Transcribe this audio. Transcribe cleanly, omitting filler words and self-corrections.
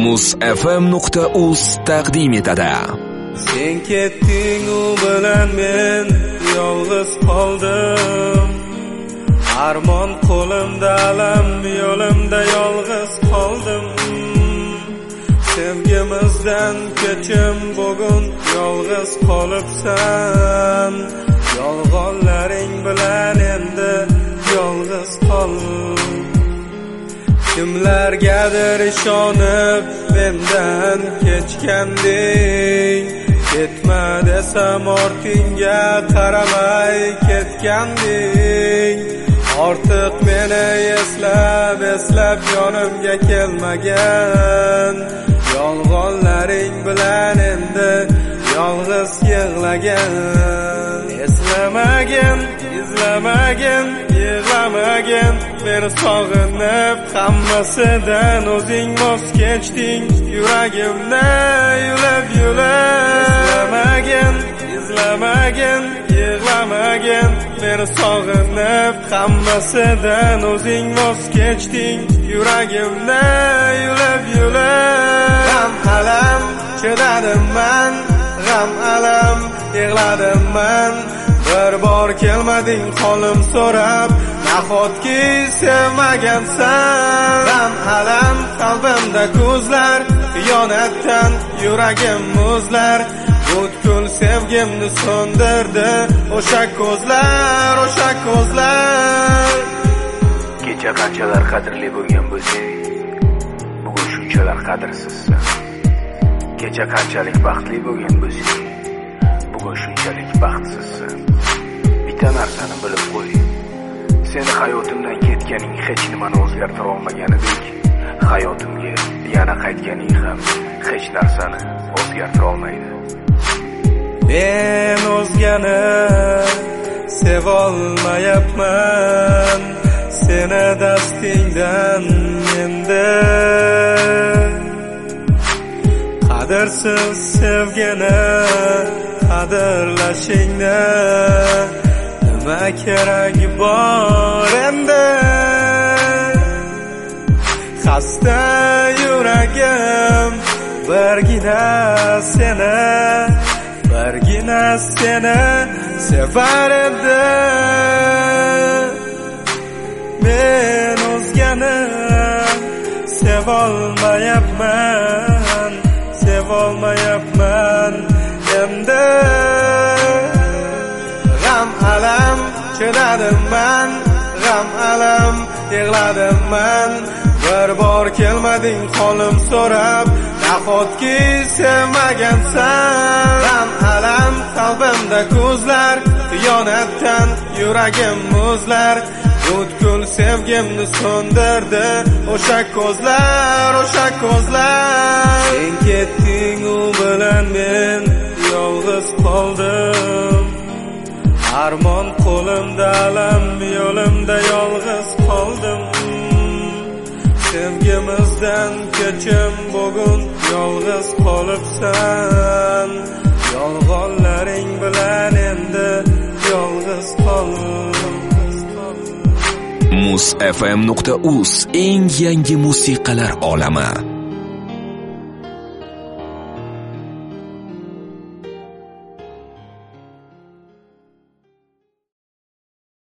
MuzFM.uz taqdim etadi. Sen ketding, u bilan men yolg'iz qoldim. Armon qo'limda, alam yo'limda yolg'iz qoldim. Sevgimizdan kechim, bugun yolg'iz qolibsan. Yolg'onlaring bilan endi yolg'iz qoldim. Kimlargadir ishonib mendan kechganding, ketma desam ortingga qaramay ketganding. Ortiq meni eslab yonimga kelmagan, yolg'onlaring bilan endi yolg'iz yig'lagan. Eslamagin, izlamagin, yig'lamagin, meni sog'inib hammasidan o'zing voz kechding. Yuragimni yulib eslamagin, izlamagin, yig'lamagin, meni sog'inib hammasidan o'zing voz kechding. Yuragimni yulib g'am alam chidadim man, g'am alam yig'ladim man. Bir bor kelmading qo'lim so'rab, nahotki sevmagansan. G'am alam qalbimda ko'zlar, xiyonatdan yuragim muzlar. Butkul sevgimni so'ndirdi o'sha ko'zlar, o'sha ko'zlar. Kecha qanchalar qadrli bo'lgan bo'lsang, bugun shunchalar qadrsizsan. Kecha qanchalik baxtli bo'lgan bo'lsang, bugun shunchalik baxtsizsan. Bitta narsani bilib qo'y, seni hayotimdan ketganing hech nimani o'zgartira olmaganidek, hayotimga yana qaytganing ham hech narsani o'zgartira olmaydi. Men o'zgani sevolmayapman, seni dastingdan endi. Qadrsiz sevgini qadrlashingni nima keragi bor endi? Xasta yuragim birgina seni sevar edi. Men o'zgani sevolmayapman endi. G'am alam chidadim man, g'am alam yig'ladim man. Bir bor kelmading qo'lim so'rab, nahotki sevmagansan. G'am alam qalbimda ko'zlar, xiyonatdan yuragim muzlar. Butkul sevgimni so'ndirdi o'sha ko'zlar, o'sha ko'zlar. Sen ketding, u bilan men yolg'iz qoldim. Armon qo'limda, alam yo'limda yolg'iz qoldim. Sevgimizdan kechim, bugun yolg'iz qolibsan. Yolg'onlaring bilan endi yolg'iz qoldim. MuzFM.uz eng yangi musiqalar olami.